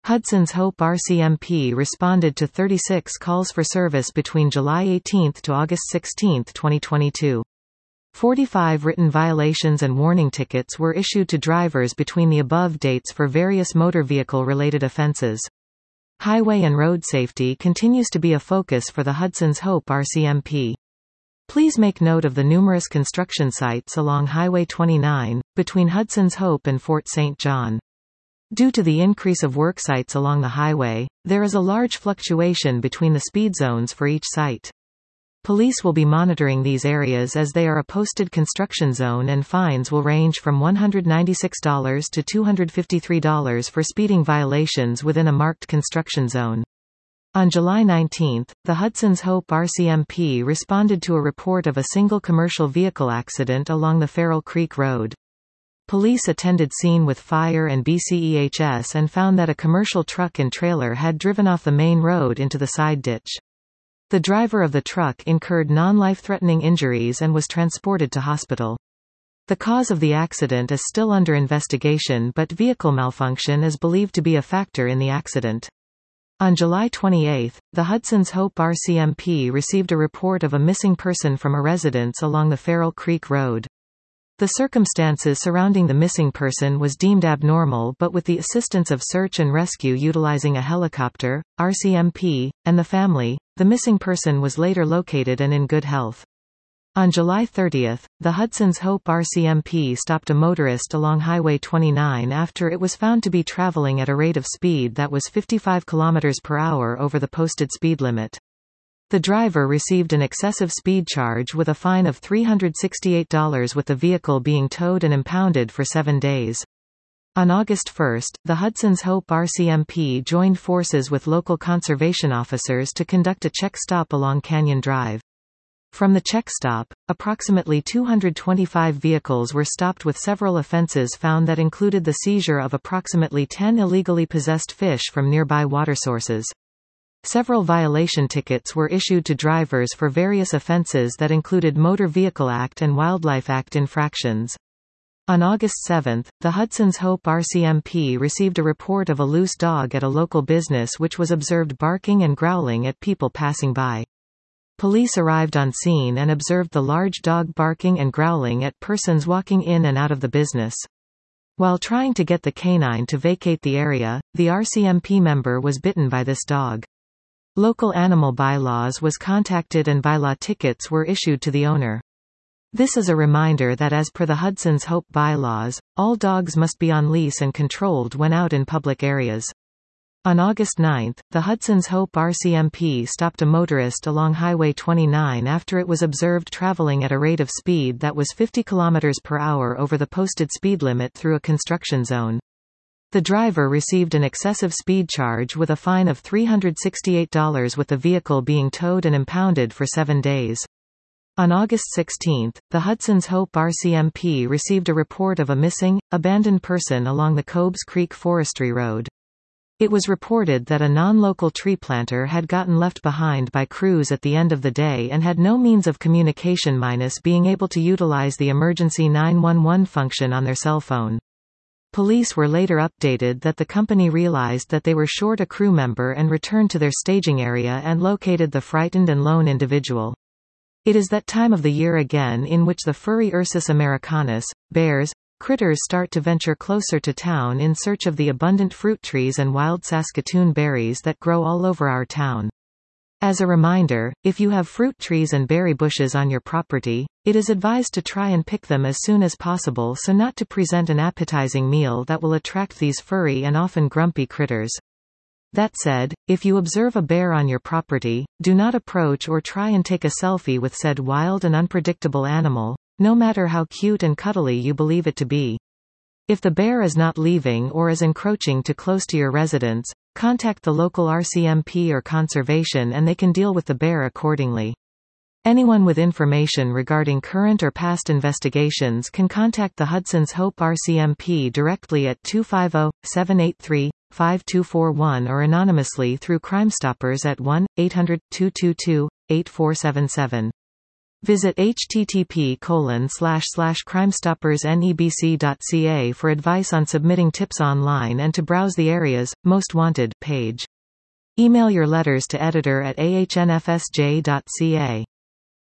Hudson's Hope RCMP responded to 36 calls for service between July 18 to August 16, 2022. 45 written violations and warning tickets were issued to drivers between the above dates for various motor vehicle-related offenses. Highway and road safety continues to be a focus for the Hudson's Hope RCMP. Please make note of the numerous construction sites along Highway 29, between Hudson's Hope and Fort St. John. Due to the increase of work sites along the highway, there is a large fluctuation between the speed zones for each site. Police will be monitoring these areas as they are a posted construction zone, and fines will range from $196 to $253 for speeding violations within a marked construction zone. On July 19, the Hudson's Hope RCMP responded to a report of a single commercial vehicle accident along the Farrell Creek Road. Police attended scene with fire and BCEHS and found that a commercial truck and trailer had driven off the main road into the side ditch. The driver of the truck incurred non-life-threatening injuries and was transported to hospital. The cause of the accident is still under investigation, but vehicle malfunction is believed to be a factor in the accident. On July 28, the Hudson's Hope RCMP received a report of a missing person from a residence along the Farrell Creek Road. The circumstances surrounding the missing person was deemed abnormal, but with the assistance of search and rescue utilizing a helicopter, RCMP, and the family, the missing person was later located and in good health. On July 30, the Hudson's Hope RCMP stopped a motorist along Highway 29 after it was found to be traveling at a rate of speed that was 55 km per hour over the posted speed limit. The driver received an excessive speed charge with a fine of $368, with the vehicle being towed and impounded for 7 days. On August 1, the Hudson's Hope RCMP joined forces with local conservation officers to conduct a check stop along Canyon Drive. From the check stop, approximately 225 vehicles were stopped, with several offenses found that included the seizure of approximately 10 illegally possessed fish from nearby water sources. Several violation tickets were issued to drivers for various offenses that included Motor Vehicle Act and Wildlife Act infractions. On August 7, the Hudson's Hope RCMP received a report of a loose dog at a local business which was observed barking and growling at people passing by. Police arrived on scene and observed the large dog barking and growling at persons walking in and out of the business. While trying to get the canine to vacate the area, the RCMP member was bitten by this dog. Local animal bylaws was contacted and bylaw tickets were issued to the owner. This is a reminder that as per the Hudson's Hope bylaws, all dogs must be on leash and controlled when out in public areas. On August 9, the Hudson's Hope RCMP stopped a motorist along Highway 29 after it was observed traveling at a rate of speed that was 50 km per hour over the posted speed limit through a construction zone. The driver received an excessive speed charge with a fine of $368, with the vehicle being towed and impounded for 7 days. On August 16, the Hudson's Hope RCMP received a report of a missing, abandoned person along the Cobes Creek Forestry Road. It was reported that a non-local tree planter had gotten left behind by crews at the end of the day and had no means of communication minus being able to utilize the emergency 911 function on their cell phone. Police were later updated that the company realized that they were short a crew member and returned to their staging area and located the frightened and lone individual. It is that time of the year again in which the furry Ursus americanus, bears, critters start to venture closer to town in search of the abundant fruit trees and wild Saskatoon berries that grow all over our town. As a reminder, if you have fruit trees and berry bushes on your property, it is advised to try and pick them as soon as possible so not to present an appetizing meal that will attract these furry and often grumpy critters. That said, if you observe a bear on your property, do not approach or try and take a selfie with said wild and unpredictable animal, no matter how cute and cuddly you believe it to be. If the bear is not leaving or is encroaching too close to your residence, contact the local RCMP or conservation and they can deal with the bear accordingly. Anyone with information regarding current or past investigations can contact the Hudson's Hope RCMP directly at 250-783-5241 or anonymously through Crime Stoppers at 1-800-222-8477. Visit http://crimestoppersnebc.ca for advice on submitting tips online and to browse the areas most wanted page. Email your letters to editor@ahnfsj.ca.